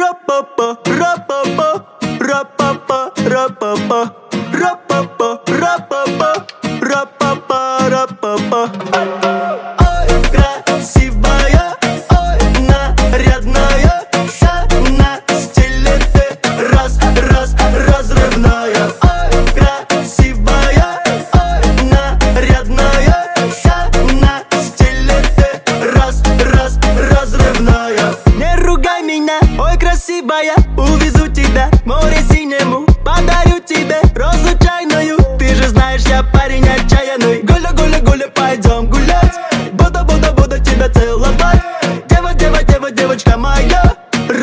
Ра-па-па, ра-па-па, ра-па-па, ра-па-па, ра-па-па, ра-па-па, ра-па-па, ра-па-па. Ой, красивая, ой, нарядная, вся на стиле ты разрывная. Ой, красивая, ой, нарядная, вся на стиле ты разрывная. Не ругай меня, ой, красивая, увезу тебя к море синему, подарю тебе розу чайную. Ты же знаешь, я парень отчаянный. Гуля, гуля, гуля, пойдем гулять. Буду тебя целовать. Девочка моя,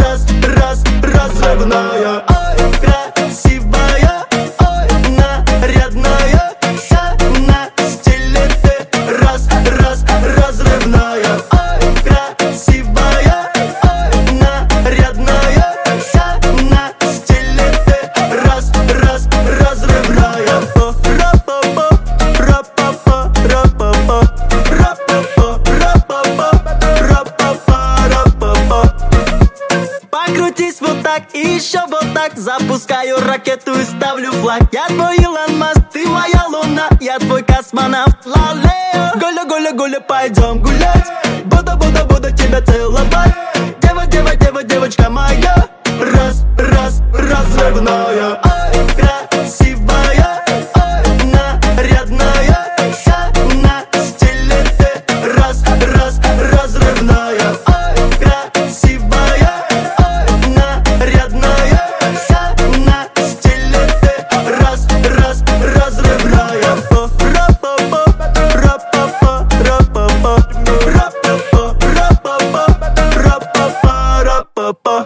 разрывная. Ой, красивая, ой, нарядная, вся на стиле ты разрывная. Ой, красивая, ой, нарядная, вся на стиле ты разрывная. Ра-па-па, ра-па-па, ра-па-па, ра-па-па, ра-па-па, ра-па-па. Покрутись вот так и еще вот так. Запускаю ракету и ставлю флаг. Я твой Илон Маск, ты моя луна. Я твой космонавт, ла-лео. Гуля, гуля, гуля, пойдем гулять. Буду тебя целовать. Девочка моя, разрывная.